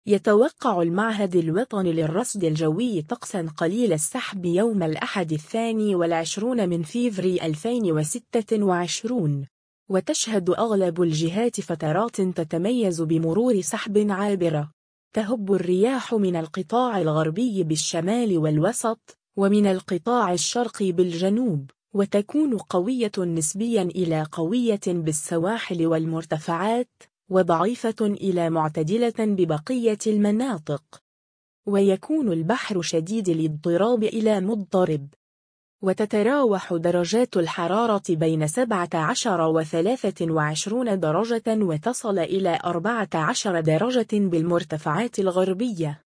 يتوقع المعهد الوطني للرصد الجوي طقسا قليل السحب يوم الأحد 22 من فيفري 2026، وتشهد أغلب الجهات فترات تتميز بمرور سحب عابرة. تهب الرياح من القطاع الغربي بالشمال والوسط، ومن القطاع الشرقي بالجنوب، وتكون قوية نسبيا إلى قوية بالسواحل والمرتفعات، وضعيفة إلى معتدلة ببقية المناطق. ويكون البحر شديد الاضطراب إلى مضطرب. وتتراوح درجات الحرارة بين 17 و 23 درجة، وتصل إلى 14 درجة بالمرتفعات الغربية.